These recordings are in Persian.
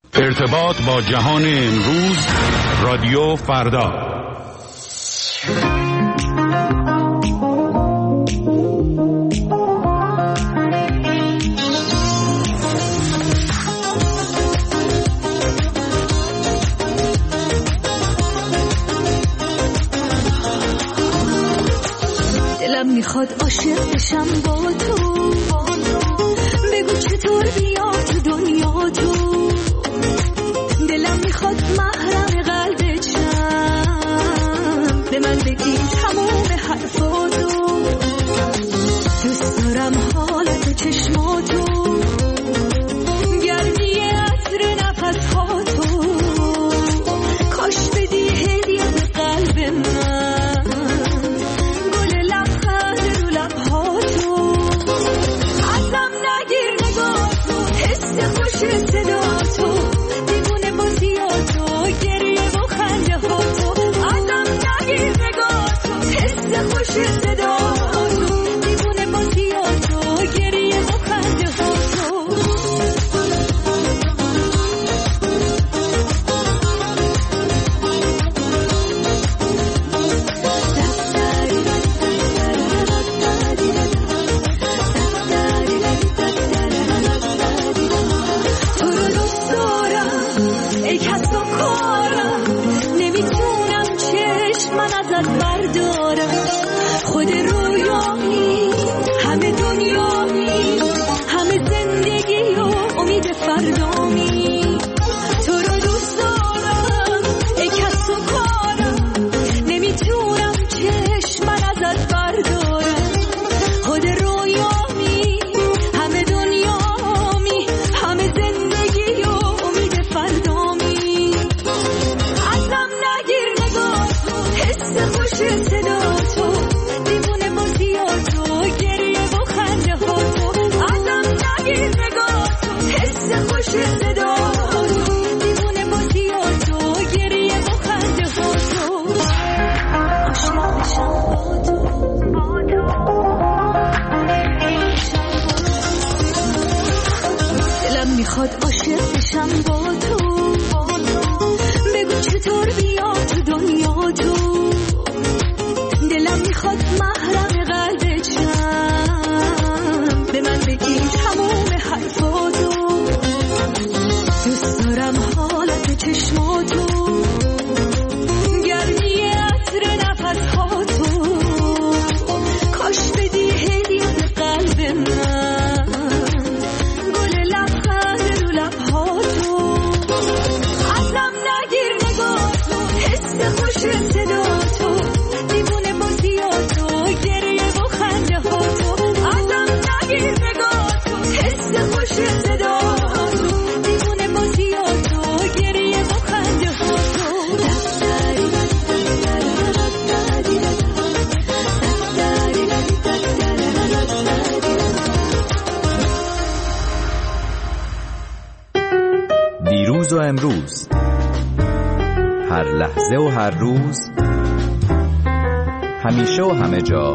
ارتباط با جهان امروز، رادیو فردا. دلم میخواد عاشق بشم با تو، بگو چطور بیام تو دنیا تو. دلم میخواد محرم قلبت شم، به من بگی تموم حرفاتو. دوست دارم حالت چشماتو، گرمی عطر نفسهاتو. کاش بدی هدیه به قلب من، گل لبخند رو لبهاتو. ازم نگیر نگاهتو، حس خوش صداتو، دیوونه بازیاتو، گریه و خنده هاتو. ازم نگیر نگاهتو، حس خوش صداتو، دیوونه بازیاتو، گریه و خنده هاتو. خود رویامی، همه دنیامی، همه زندگی و امید فردامی. تو رو دوست دارم ای کس و کارم، نمیتونم چشم ازت بردارم. خود رویامی، همه دنیامی، همه زندگی و امید فردامی. ازم نگیر نگاهتو، حس خوش صداتو، دیوونه بازیاتو، گریه و خنده هاتو. ازم نگیر نگاهتو، حس خوش صداتو، دیوونه بازیاتو، گریه و خنده هاتو. عاشق بشم با تو، دلم میخواد عاشق بشم با تو، بگو چطور بیام تو دنیا تو. دلم میخواد محرم قلبت شم، به من بگی تموم حرفاتو. دوست دارم حالت چشماتو، گرمی عطر نفسهاتو. کاش بدی هدیه به قلب من، گل لبخند رو لبهاتو. ازم نگیر نگاهتو، حس خوش صداتو، دیوونه بازیاتو، گریه و خنده هاتو. ازم نگیر نگاهتو، حس خوش صداتو، دیوونه بازیاتو، گریه و خنده هاتو. دیروز و امروز، هر لحظه و هر روز، همیشه و همه جا،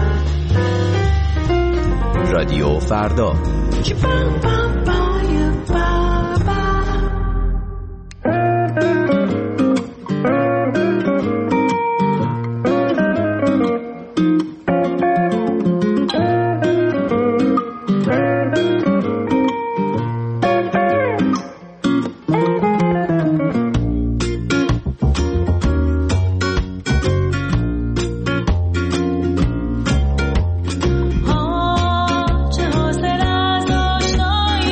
رادیو فردا. چه حاصل از آشنایی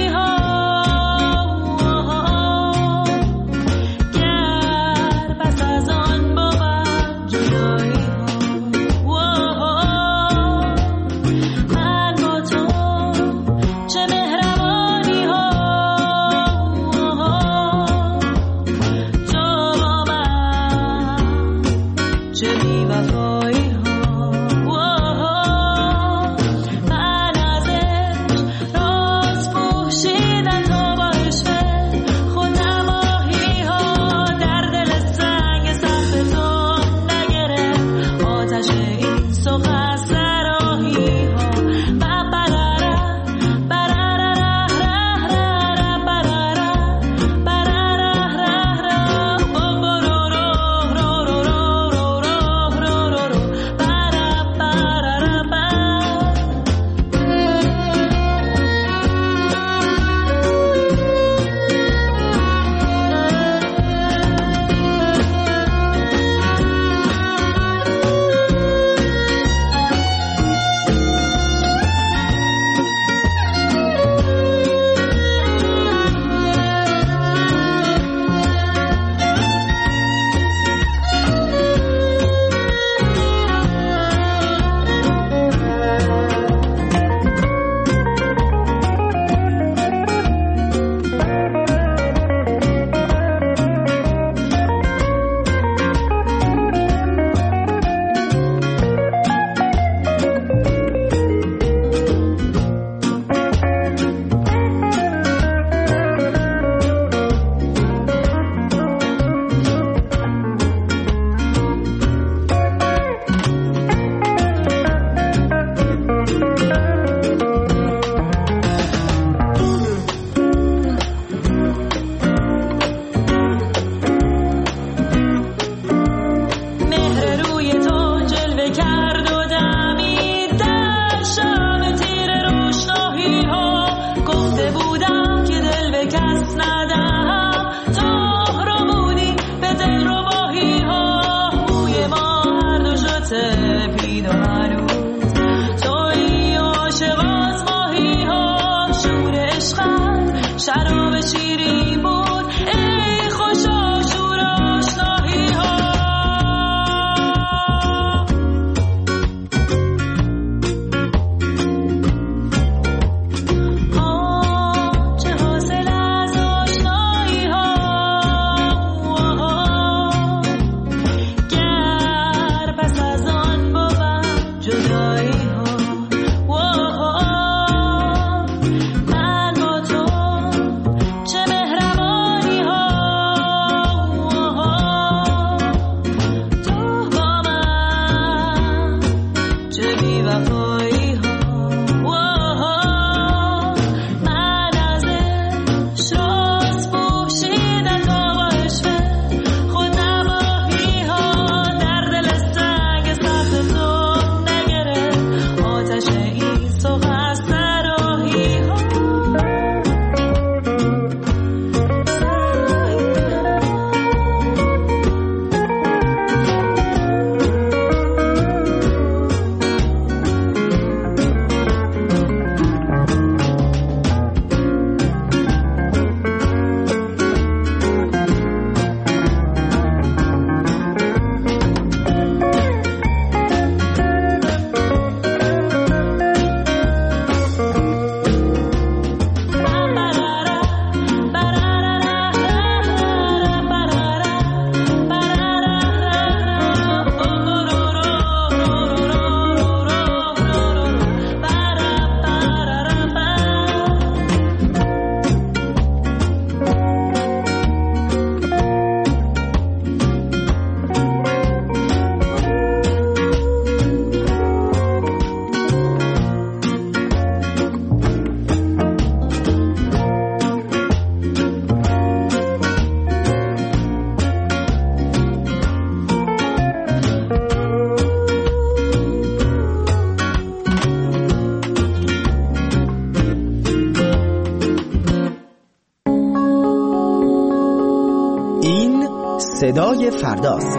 صدای فرداست.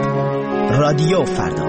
رادیو فردا.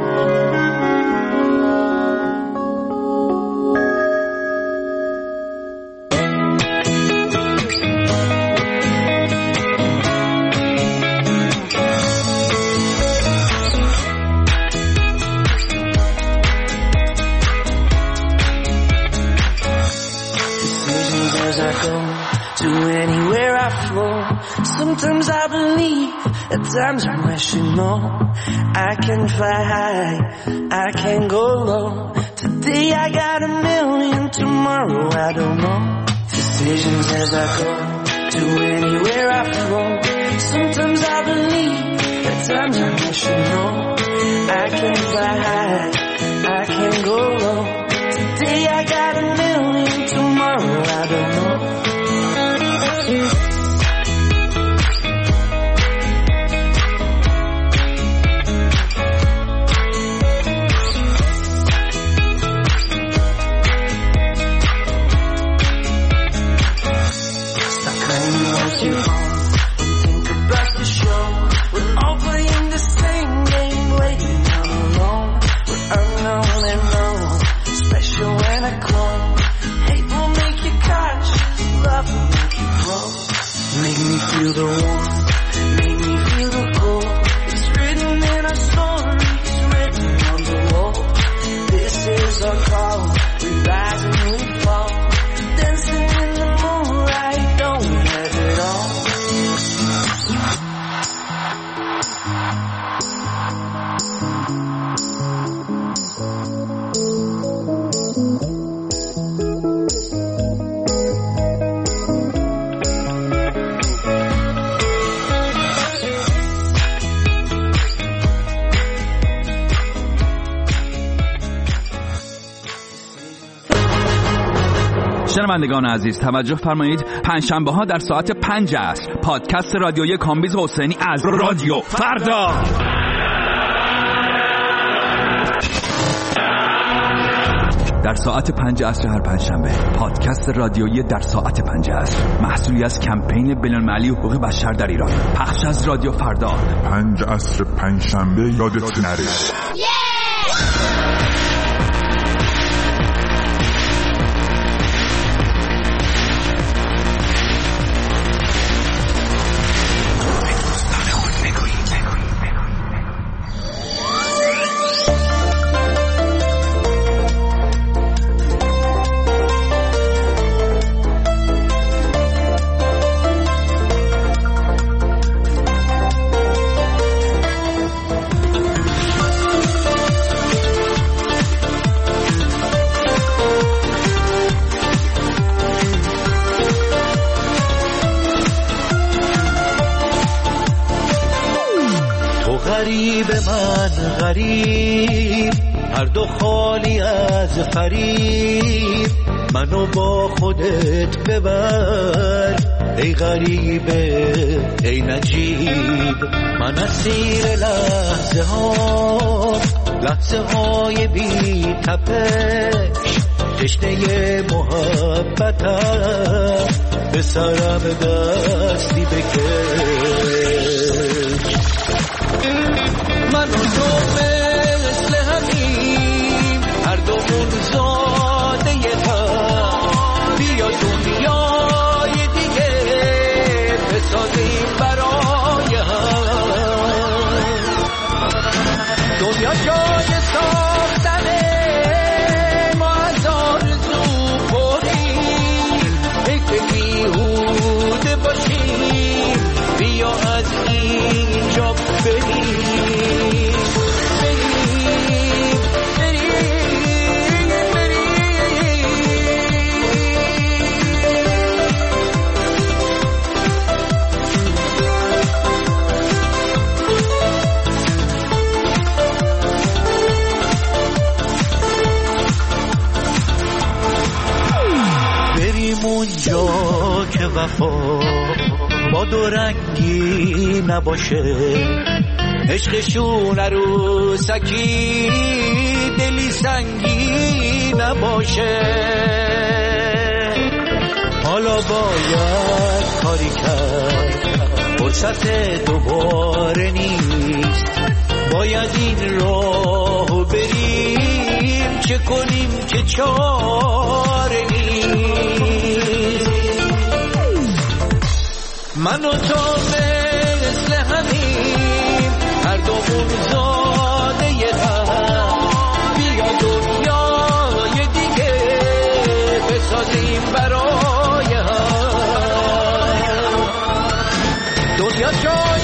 Sometimes I believe, at times I'm rational. I can fly high, I can go low. Today I got a million, tomorrow I don't know. Decisions as I go, to anywhere I flow. Sometimes I believe, at times I'm rational. I can fly high, I can go low. Today I got a million, tomorrow I don't know. Feel the warmth, make me feel the cold. It's written in our stories, written on the wall. This is our call, we rise and we fall. Dancing in the moonlight, don't we have it all? شنوندگان عزیز توجه فرمایید، پنجشنبه ها در ساعت 5 عصر پادکست رادیویی کامبیز حسینی از رادیو فردا. در ساعت 5 عصر هر پنجشنبه. پادکست رادیویی در ساعت 5 عصر، محصولی از کمپین بین‌المللی حقوق بشر در ایران، پخش از رادیو فردا. 5 عصر پنجشنبه یادت نره. غریب من غریب، هر دو خالی از فریب، منو با خودت ببر ای غریبه ای نجیب. من اسیر لحظه های بی تپش، تشنه محبتم، به سرم دستی بکش. من و تو مثل همیم، هر دومون زاده هم، بیا دنیای دیگه بسازیم برای هم. دنیا جای ساختنه، ما از آرزو پریم، ای که بیهوده باشیم، بیا از اینجا بریم. اونجا که وفا با دو رنگی نباشه، عشقشون عروسکی دلی سنگی نباشه. حالا باید کاری کرد، فرصت دوباره نیست، باید این راهو بریم، چه کنیم که چاره نیست. من و تو مثل همیم، هر دومون زاده هم، بیا دنیای دیگه بسازیم برای هم. دنیا جا